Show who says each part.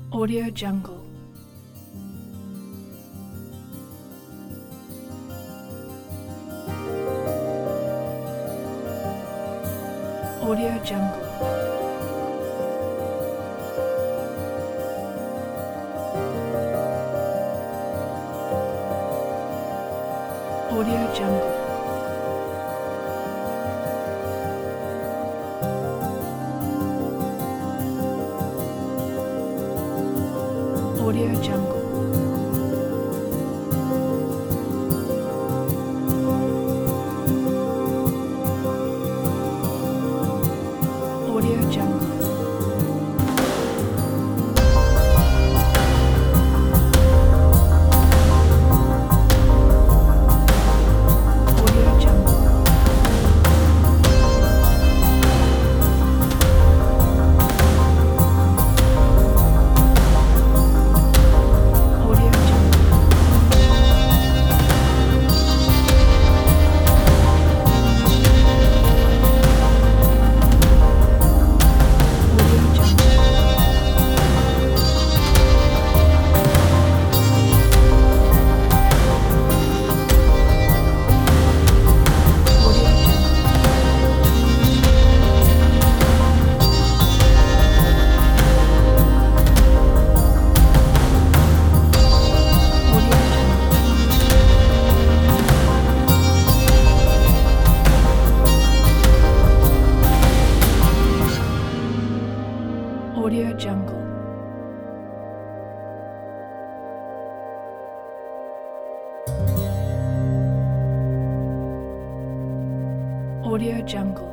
Speaker 1: Audio Jungle. Audio Jungle. Audio Jungle. Audio Jungle. Audio Jungle. Audio Jungle. Audio Jungle. Audio Jungle. Audio Jungle. Audio Jungle. Audio Jungle. Audio Jungle.